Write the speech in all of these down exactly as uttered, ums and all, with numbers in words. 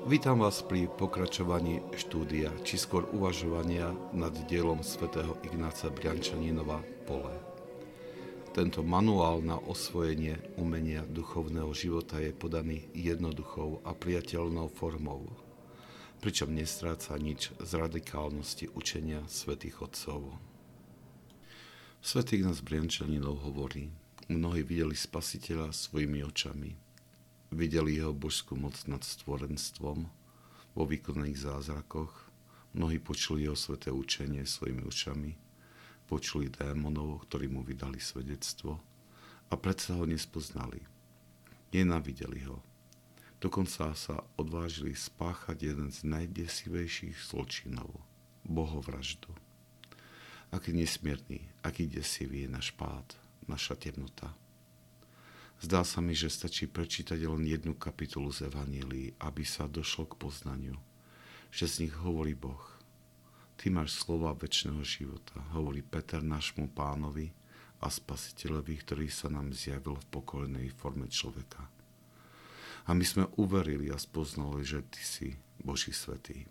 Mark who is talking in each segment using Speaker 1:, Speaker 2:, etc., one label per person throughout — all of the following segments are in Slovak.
Speaker 1: Vítam vás pri pokračovaní štúdia, či skôr uvažovania nad dielom svätého Ignáca Briančaninova Pole. Tento manuál na osvojenie umenia duchovného života je podaný jednoduchou a priateľnou formou, pričom nestráca nič z radikálnosti učenia svätých otcov. Svätý Ignác Briančaninov hovorí: mnohí videli Spasiteľa svojimi očami. Videli jeho božskú moc nad stvorenstvom vo výkonných zázrakoch, mnohí počuli jeho sväté učenie svojimi ušami, počuli démonov, ktorí mu vydali svedectvo a predsa ho nespoznali. Nenávideli ho. Dokonca sa odvážili spáchať jeden z najdesivejších zločinov, bohovraždu. Aký nesmierny, aký desivý je náš pád, naša temnota. Zdá sa mi, že stačí prečítať len jednu kapitolu z Evanílií, aby sa došlo k poznaniu, že z nich hovorí Boh. Ty máš slova večného života, hovorí Peter nášmu Pánovi a Spasiteľovi, ktorý sa nám zjavil v pokorenej forme človeka. A my sme uverili a spoznali, že Ty si Boží svätý.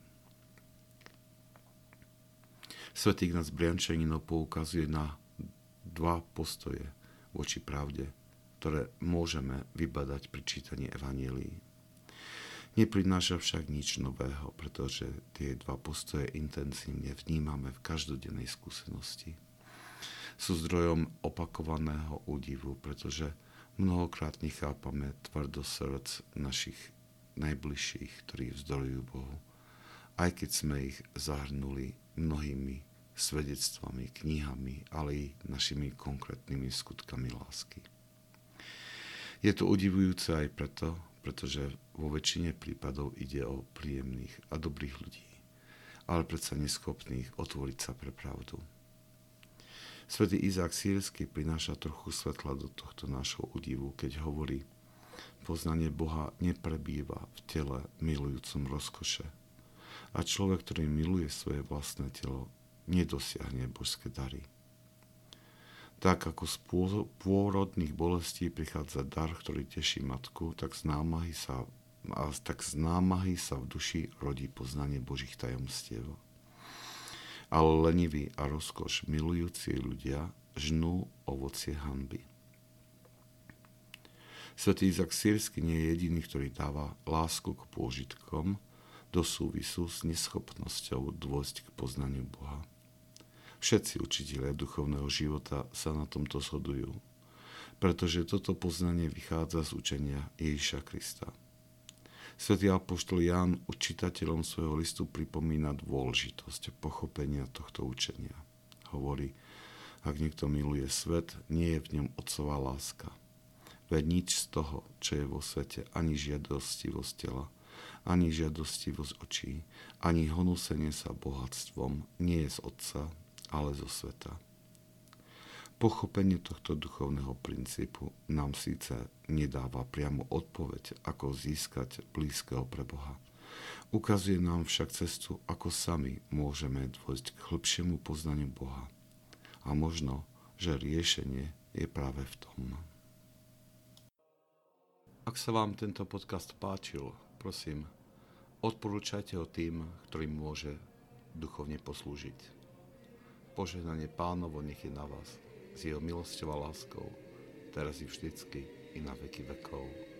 Speaker 1: Svätý Ignác Briančaninov poukazuje na dva postoje voči pravde, ktoré môžeme vybadať pri čítaní Evanílií. Neprináša však nič nového, pretože tie dva postoje intenzívne vnímame v každodennej skúsenosti. Sú zdrojom opakovaného údivu, pretože mnohokrát nechápame tvrdosť srdc našich najbližších, ktorí vzdorujú Bohu, aj keď sme ich zahrnuli mnohými svedectvami, knihami, ale i našimi konkrétnymi skutkami lásky. Je to udivujúce aj preto, pretože vo väčšine prípadov ide o príjemných a dobrých ľudí, ale predsa neschopných otvoriť sa pre pravdu. Svätý Izák Sýrsky prináša trochu svetla do tohto nášho údivu, keď hovorí: poznanie Boha neprebýva v tele milujúcom rozkoše a človek, ktorý miluje svoje vlastné telo, nedosiahne božské dary. Tak ako z pôrodných bolestí prichádza dar, ktorý teší matku, tak z námahy sa, a tak z námahy sa v duši rodí poznanie Božích tajomstiev. Ale leniví a rozkoš milujúci ľudia žnú ovocie hanby. Svätý Izák Sýrsky nie je jediný, ktorý dáva lásku k pôžitkom do súvisu s neschopnosťou dôjsť k poznaniu Boha. Všetci učitelia duchovného života sa na tomto zhodujú, pretože toto poznanie vychádza z učenia Ježiša Krista. Svätý apoštol Ján čitateľom svojho listu pripomína dôležitosť pochopenia tohto učenia. Hovorí: ak niekto miluje svet, nie je v ňom otcová láska. Veď nič z toho, čo je vo svete, ani žiadostivosť tela, ani žiadostivosť očí, ani honúsenie sa bohatstvom, nie je z otca, ale zo sveta. Pochopenie tohto duchovného princípu nám síce nedáva priamo odpoveď, ako získať blízkeho pre Boha. Ukazuje nám však cestu, ako sami môžeme dôjsť k hĺbšiemu poznaniu Boha. A možno, že riešenie je práve v tom. Ak sa vám tento podcast páčil, prosím, odporúčajte ho tým, ktorým môže duchovne poslúžiť. Požehnanie Pánovo nech je na vás, s jeho milosťou a láskou, teraz i vždycky, i na veky vekov.